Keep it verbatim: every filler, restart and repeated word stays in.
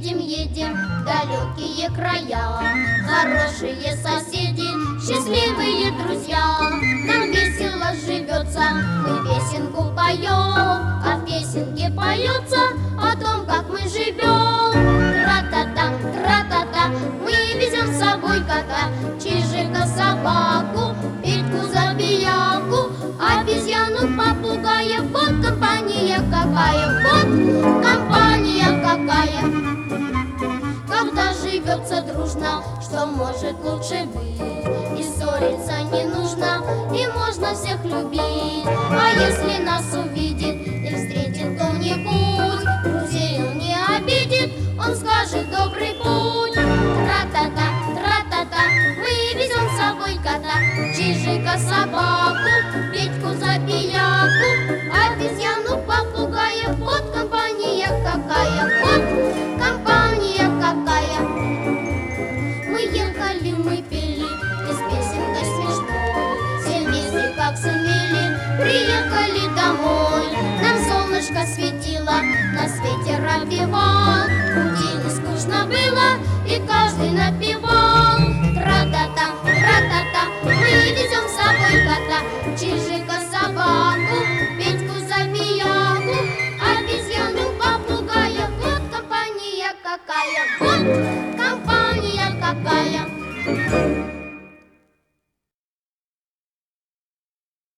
едем, едем в далекие края. Хорошие соседи, счастливые друзья, нам весело живется, мы песенку поем. А в песенке поется о том, как мы живем. Тра-та-та, тра-та-та, мы везем с собой кота, чижика, собаку, Петьку, забияку, обезьяну, попугая. Вот компания какая, вот компания какая. Когда живется дружно, что может лучше быть? И ссориться не нужно, и можно всех любить. А если нас увидит и встретит кто-нибудь, друзей он не обидит, он скажет добрый путь. Тра-та-та, тра-та-та, мы везем с собой кота, чижика, собаку, Петьку, забияку, обезьяну, попугая. Вот компания какая, вот компания какая. Мы ехали, мы пели, и с песенкой смешной, все вместе как сумели, приехали домой. Нам солнышко светило, на свете равивал, пути не скучно было, и каждый напил.